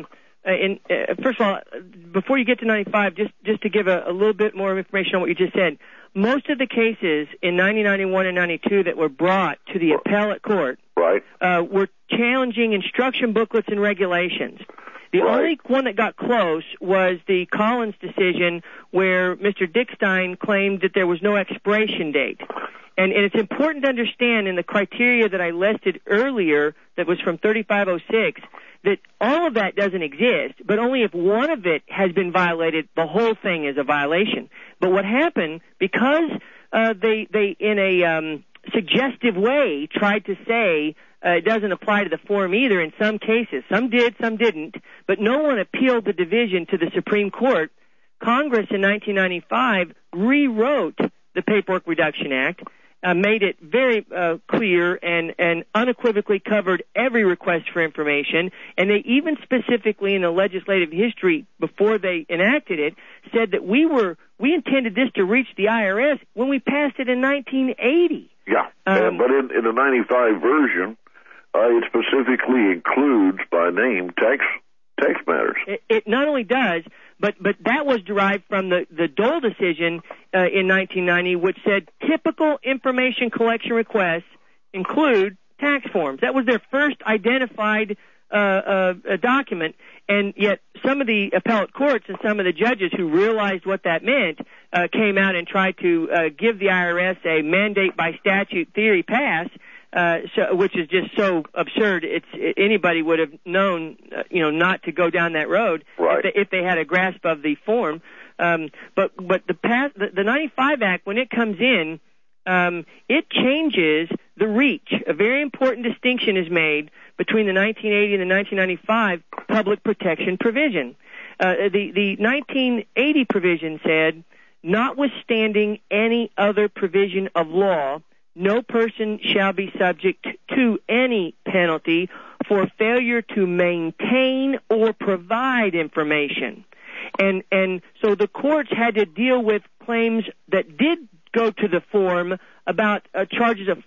first of all, before you get to 95, just to give a little bit more information on what you just said, most of the cases in 1991 and 92 that were brought to the appellate court were challenging instruction booklets and regulations. The only one that got close was the Collins decision where Mr. Dickstein claimed that there was no expiration date. And it's important to understand in the criteria that I listed earlier that was from 3506 that all of that doesn't exist, but only if one of it has been violated, the whole thing is a violation. But what happened, because they in a suggestive way tried to say it doesn't apply to the form either in some cases. Some did, some didn't, but no one appealed the division to the Supreme Court. Congress in 1995 rewrote the Paperwork Reduction Act, made it very clear and unequivocally covered every request for information, and they even specifically in the legislative history before they enacted it said that we intended this to reach the IRS when we passed it in 1980. Yeah, but in the 95 version, it specifically includes by name tax matters. It not only does, but that was derived from the Dole decision in 1990, which said typical information collection requests include tax forms. That was their first identified document, and yet some of the appellate courts and some of the judges who realized what that meant came out and tried to give the IRS a mandate by statute theory pass, which is just so absurd. Anybody would have known, not to go down that road if they had a grasp of the form. But the 95 Act, when it comes in, it changes the reach. A very important distinction is made between the 1980 and the 1995 public protection provision. The 1980 provision said, notwithstanding any other provision of law, no person shall be subject to any penalty for failure to maintain or provide information. And so the courts had to deal with claims that did go to the form about charges of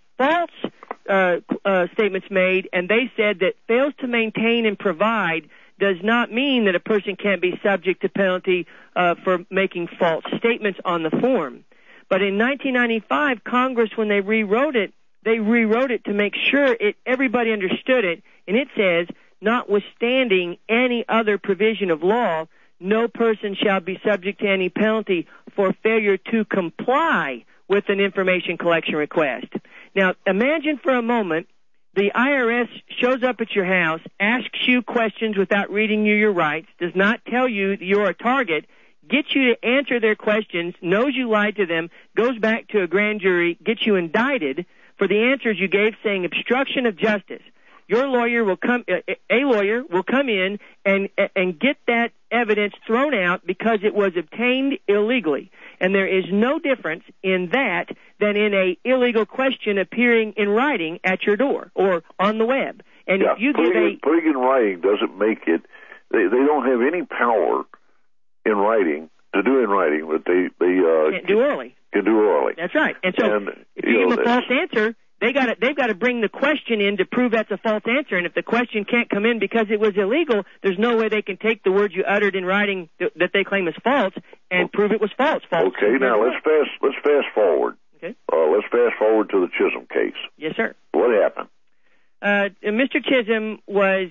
false statements made, and they said that fails to maintain and provide does not mean that a person can't be subject to penalty for making false statements on the form. But in 1995, Congress, when they rewrote it to make sure everybody understood it, and it says, notwithstanding any other provision of law, no person shall be subject to any penalty for failure to comply with an information collection request. Now, imagine for a moment the IRS shows up at your house, asks you questions without reading you your rights, does not tell you that you're a target, gets you to answer their questions, knows you lied to them, goes back to a grand jury, gets you indicted for the answers you gave saying obstruction of justice. Your lawyer will come, a lawyer will come in and get that evidence thrown out because it was obtained illegally. And there is no difference in that than in a illegal question appearing in writing at your door or on the web. And if you putting in writing doesn't make it. They don't have any power in writing to do in writing, but they can't do orally. Can do orally. That's right. And so if you give them a false answer, they've got to bring the question in to prove that's a false answer. And if the question can't come in because it was illegal, there's no way they can take the words you uttered in writing that they claim is false and prove it was false. Okay, now let's fast forward. Okay. Let's fast forward to the Chisholm case. Yes, sir. What happened? Mr. Chisholm was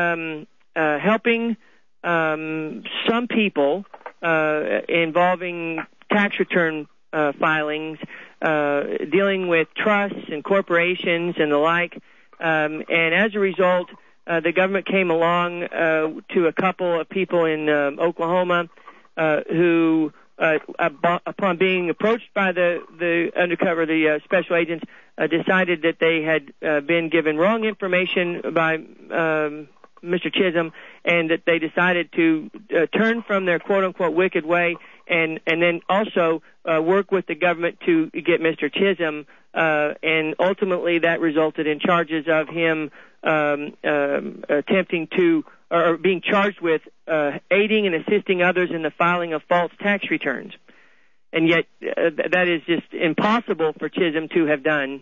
helping some people involving tax return filings dealing with trusts and corporations and the like. And as a result, the government came along to a couple of people in Oklahoma who, upon being approached by the special agents, decided that they had been given wrong information by Mr. Chisholm, and that they decided to turn from their quote-unquote wicked way and then also work with the government to get Mr. Chisholm, and ultimately that resulted in charges of him attempting to, or being charged with aiding and assisting others in the filing of false tax returns. And yet that is just impossible for Chisholm to have done.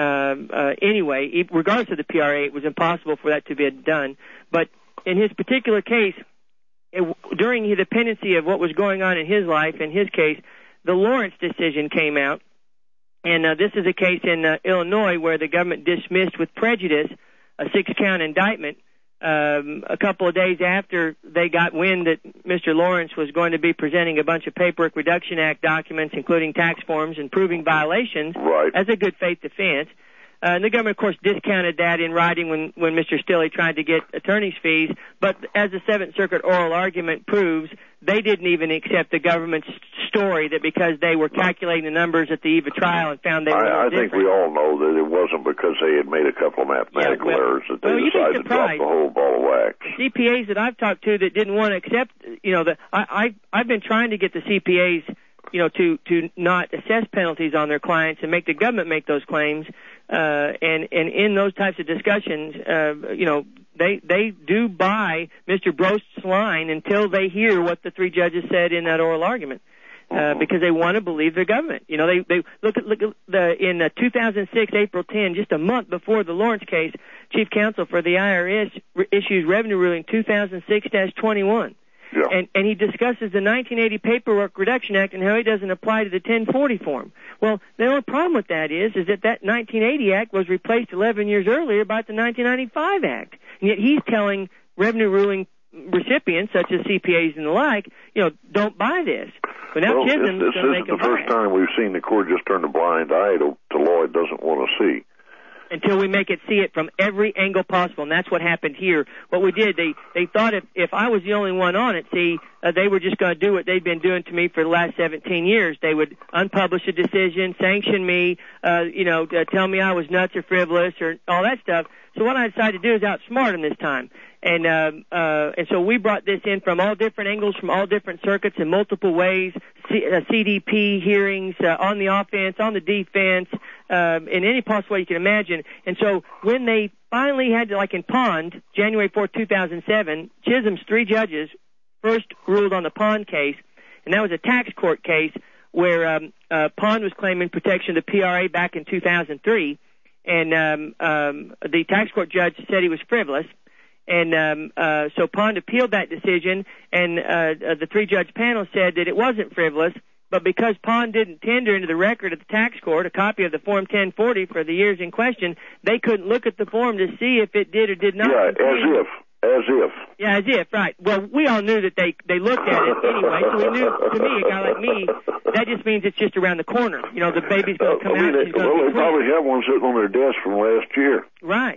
Anyway, regardless of the PRA, it was impossible for that to be done. But in his particular case, during the pendency of what was going on in his life, in his case, the Lawrence decision came out. And this is a case in Illinois where the government dismissed with prejudice a 6-count indictment a couple of days after they got wind that Mr. Lawrence was going to be presenting a bunch of Paperwork Reduction Act documents, including tax forms and proving violations, as a good faith defense. And the government, of course, discounted that in writing when Mr. Stilley tried to get attorney's fees. But as the Seventh Circuit oral argument proves, they didn't even accept the government's story that because they were calculating the numbers at the eve of trial and found they were I think we all know that it wasn't because they had made a couple of mathematical errors that they decided to drop the whole ball of wax. CPAs that I've talked to that didn't want to accept, I've been trying to get the CPAs, to not assess penalties on their clients and make the government make those claims. And in those types of discussions, they do buy Mr. Brost's line until they hear what the three judges said in that oral argument, because they want to believe their government. They look at in 2006, April 10, just a month before the Lawrence case, Chief Counsel for the IRS issues Revenue Ruling 2006-21. Yeah. And he discusses the 1980 Paperwork Reduction Act and how it doesn't apply to the 1040 form. Well, the only problem with that is that 1980 Act was replaced 11 years earlier by the 1995 Act. And yet he's telling Revenue Ruling recipients, such as CPAs and the like, don't buy this. But now Chisholm's going to make them buy it. This is the first time we've seen the court just turn a blind eye to law it doesn't want to see. Until we make it see it from every angle possible, and that's what happened here. What we did, they thought if I was the only one on it, they were just going to do what they'd been doing to me for the last 17 years. They would unpublish a decision, sanction me, tell me I was nuts or frivolous or all that stuff. So what I decided to do is outsmart them this time. And so we brought this in from all different angles, from all different circuits in multiple ways, CDP hearings, on the offense, on the defense, in any possible way you can imagine. And so when they finally had to, like in Pond, January 4, 2007, Chisholm's three judges first ruled on the Pond case, and that was a tax court case where Pond was claiming protection of the PRA back in 2003, and the tax court judge said he was frivolous. And so Pond appealed that decision, and the three-judge panel said that it wasn't frivolous, but because Pond didn't tender into the record of the tax court a copy of the Form 1040 for the years in question, they couldn't look at the form to see if it did or did not. Yeah, as if. Yeah, as if, right. Well, we all knew that they looked at it anyway, so we knew, to me, a guy like me, that just means it's just around the corner. The baby's going to come out. They probably have one sitting on their desk from last year. Right.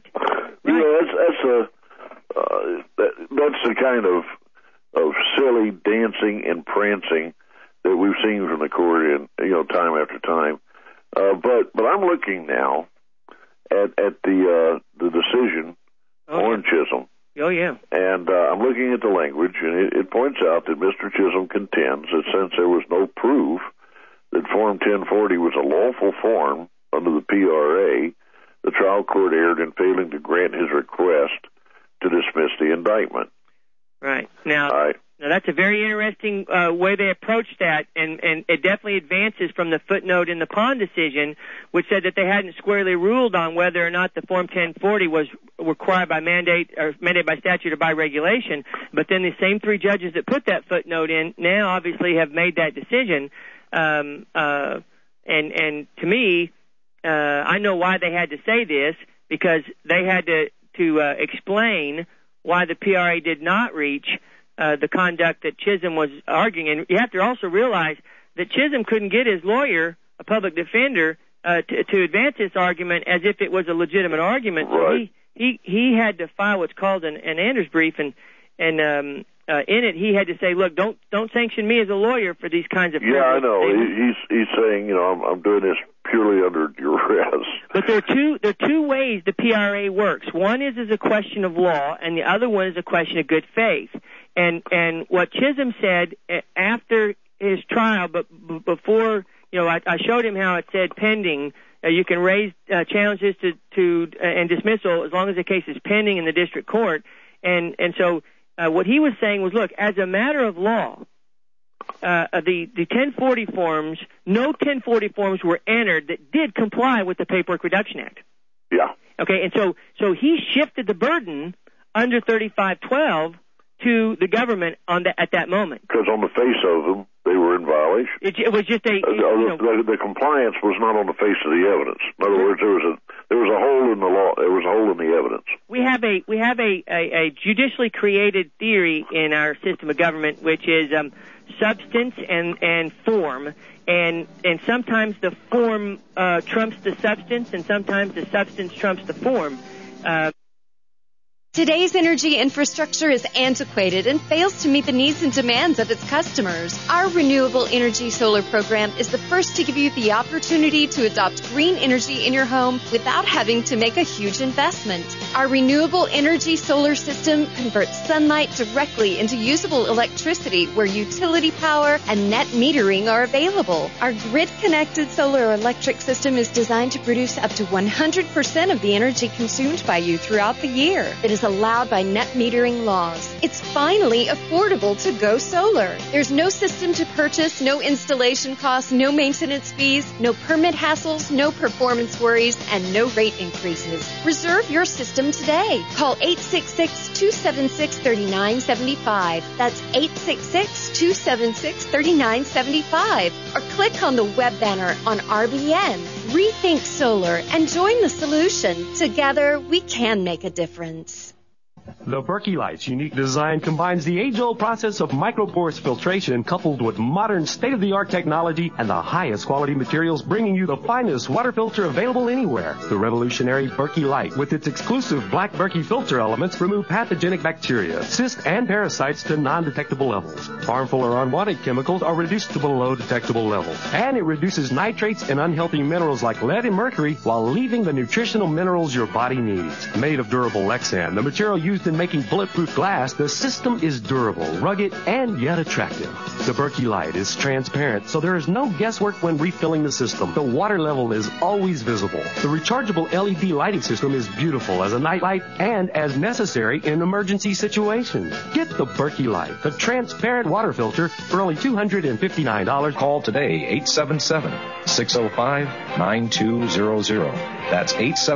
That's the kind of silly dancing and prancing that we've seen from the court in time after time. But I'm looking now at the decision on Chisholm. Oh yeah. And I'm looking at the language, and it points out that Mr. Chisholm contends that since there was no proof that Form 1040 was a lawful form under the PRA, the trial court erred in failing to grant his request to dismiss the indictment. Right. Now that's a very interesting way they approached that, and it definitely advances from the footnote in the Pond decision, which said that they hadn't squarely ruled on whether or not the Form 1040 was required by mandated by statute or by regulation. But then the same three judges that put that footnote in now obviously have made that decision. And to me, I know why they had to say this, because they had to explain why the PRA did not reach the conduct that Chisholm was arguing. And you have to also realize that Chisholm couldn't get his lawyer a public defender to advance this argument as if it was a legitimate argument. Right. So he had to file what's called an Anders brief, and in it he had to say, look, don't sanction me as a lawyer for these kinds of Yeah, I know. He's saying, I'm doing this purely under duress. But there are two ways the PRA works. One is as a question of law, and the other one is a question of good faith. And what Chisholm said after his trial, but before, I showed him how it said pending. You can raise challenges to and dismissal as long as the case is pending in the district court. And so what he was saying was, look, as a matter of law, the 1040 forms, no 1040 forms were entered that did comply with the Paperwork Reduction Act. Yeah. Okay, and so he shifted the burden under 3512 to the government at that moment. Because on the face of them, they were in violation. It was just the compliance was not on the face of the evidence. In other words, there was a hole in the law. There was a hole in the evidence. We have a judicially created theory in our system of government, which is substance and form, and sometimes the form trumps the substance, and sometimes the substance trumps the form. Today's energy infrastructure is antiquated and fails to meet the needs and demands of its customers. Our Renewable Energy Solar program is the first to give you the opportunity to adopt green energy in your home without having to make a huge investment. Our Renewable Energy Solar system converts sunlight directly into usable electricity where utility power and net metering are available. Our grid-connected solar electric system is designed to produce up to 100% of the energy consumed by you throughout the year. It is allowed by net metering laws. It's finally affordable to go solar. There's no system to purchase, no installation costs, no maintenance fees, no permit hassles, no performance worries, and no rate increases. Reserve your system today. Call 866-276-3975. That's 866-276-3975. Or click on the web banner on RBN. Rethink Solar and join the solution. Together, we can make a difference. The Berkey Light's unique design combines the age-old process of microporous filtration coupled with modern state-of-the-art technology and the highest quality materials, bringing you the finest water filter available anywhere. The revolutionary Berkey Light, with its exclusive black Berkey filter elements, remove pathogenic bacteria, cysts, and parasites to non-detectable levels. Harmful or unwanted chemicals are reduced to below detectable levels. And it reduces nitrates and unhealthy minerals like lead and mercury while leaving the nutritional minerals your body needs. Made of durable Lexan, the material used in making bulletproof glass, the system is durable, rugged, and yet attractive. The Berkey Light is transparent, so there is no guesswork when refilling the system. The water level is always visible. The rechargeable LED lighting system is beautiful as a night light and as necessary in emergency situations. Get the Berkey Light, the transparent water filter, for only $259. Call today, 877-605-9200. That's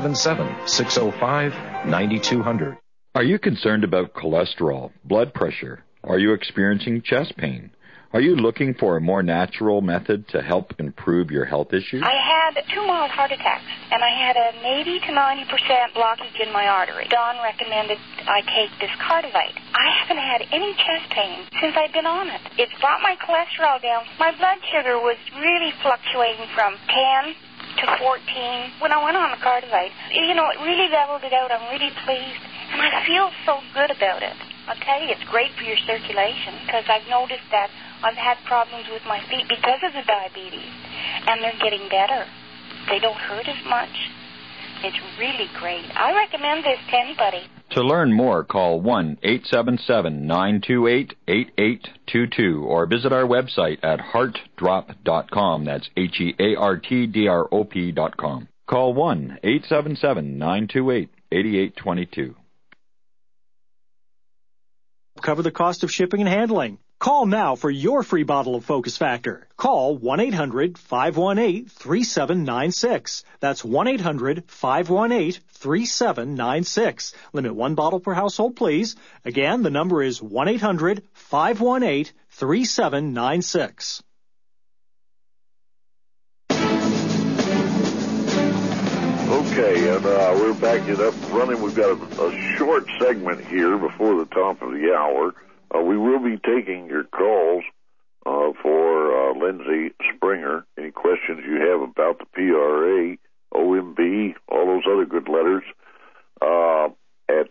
877-605-9200. Are you concerned about cholesterol, blood pressure? Are you experiencing chest pain? Are you looking for a more natural method to help improve your health issues? I had 2 mild heart attacks, and I had an 80 to 90% blockage in my artery. Don recommended I take this Cardivite. I haven't had any chest pain since I've been on it. It's brought my cholesterol down. My blood sugar was really fluctuating from 10 to 14 when I went on the Cardivite. You know, it really leveled it out. I'm really pleased, and I feel so good about it. I'll tell you, it's great for your circulation, because I've noticed that I've had problems with my feet because of the diabetes, and they're getting better. They don't hurt as much. It's really great. I recommend this to anybody. To learn more, call 1-877-928-8822 or visit our website at heartdrop.com. That's HEARTDROP.com. Call 1-877-928-8822. Cover the cost of shipping and handling. Call now for your free bottle of Focus Factor. Call 1-800-518-3796. That's 1-800-518-3796. Limit 1 bottle per household, please. Again, the number is 1-800-518-3796. Okay, and we're backing up running. We've got a short segment here before the top of the hour. We will be taking your calls for Lindsay Springer. Any questions you have about the PRA, OMB, all those other good letters, at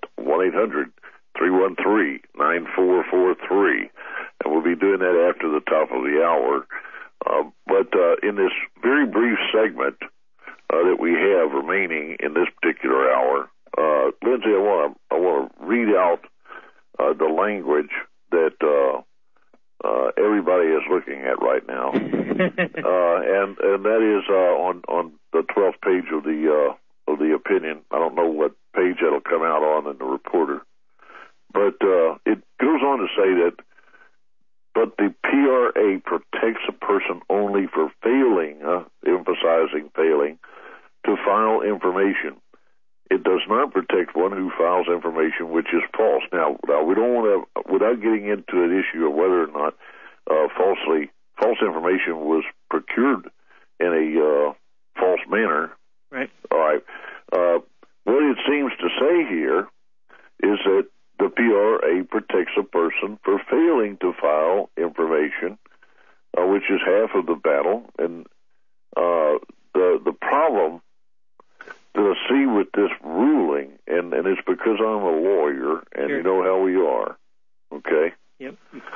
1-800-313-9443. And we'll be doing that after the top of the hour. But in this very brief segment that we have remaining in this particular hour, Lindsay, I want to read out the language that everybody is looking at right now, and that is on the 12th page of the opinion. I don't know what page that'll come out on in the Reporter, but it goes on to say that, but the PRA protects a person only for failing, emphasizing failing, to file information. It does not protect one who files information which is false. Now we don't want to, without getting into an issue of whether or not false information was procured in a false manner. Right. All right. What it seems to say here is that the PRA protects a person for failing to file information, which is half of the battle. And the problem that I see with this ruling, and it's because I'm a lawyer, and sure. You know how we are, okay? Yep.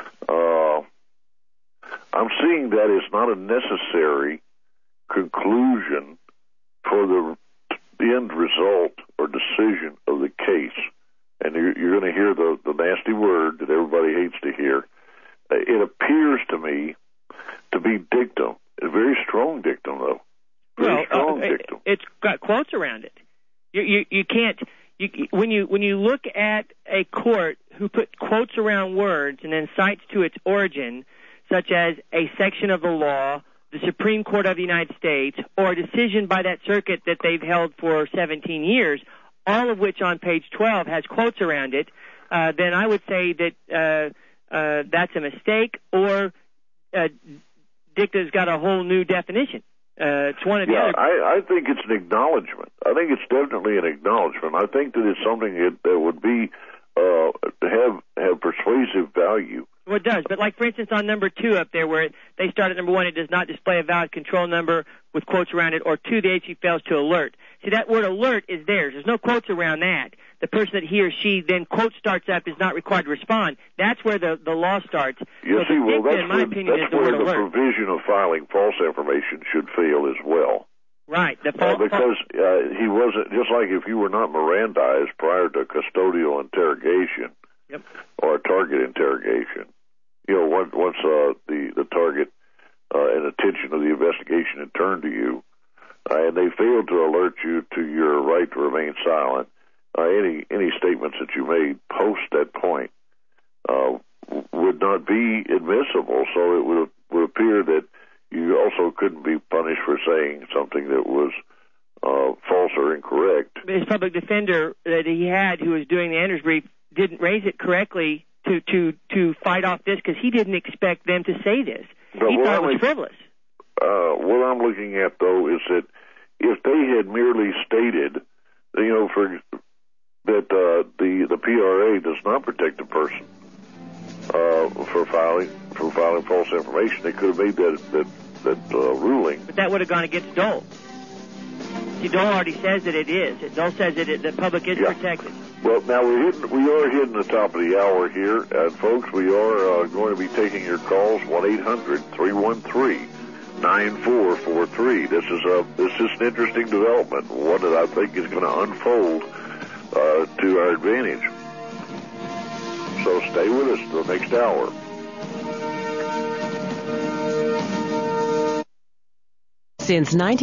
I'm seeing that it's not a necessary conclusion for the end result or decision of the case. And you're going to hear the nasty word that everybody hates to hear. It appears to me to be dictum. A very strong dictum, though. Very strong dictum. It's got quotes around it. You can't. When you look at a court who put quotes around words and then cites to its origin, such as a section of the law, the Supreme Court of the United States, or a decision by that circuit that they've held for 17 years, all of which on page 12 has quotes around it, then I would say that that's a mistake, or dicta's got a whole new definition. It's one of the other. I think it's an acknowledgement. I think it's definitely an acknowledgement. I think that it's something that would be have persuasive value. Well, it does, but like, for instance, on number 2 up there, where they start at number 1, it does not display a valid control number with quotes around it, or 2, the agency fails to alert. See, that word alert is theirs. There's no quotes around that. The person that he or she then quote starts up is not required to respond. That's where the law starts. You see, well, that's where the alert. Provision of filing false information should fail as well. Right. Because he wasn't, just like if you were not Mirandized prior to custodial interrogation, yep, or target interrogation, you know, once the target and attention of the investigation had turned to you, and they failed to alert you to your right to remain silent, any statements that you made post that point would not be admissible. So it would appear that you also couldn't be punished for saying something that was false or incorrect. His public defender that he had, who was doing the Anders brief, didn't raise it correctly to fight off this, because he didn't expect them to say this. But he thought it was frivolous. What I'm looking at, though, is that if they had merely stated, you know, that the PRA does not protect a person for filing false information, they could have made that ruling. But that would have gone against Dole. See, Dole already says that it is. Dole says that the public is protected. Well, now we are hitting the top of the hour here, and folks, we are going to be taking your calls. 1-800-313-9443. This is an interesting development, one that I think is going to unfold to our advantage. So stay with us the next hour. Since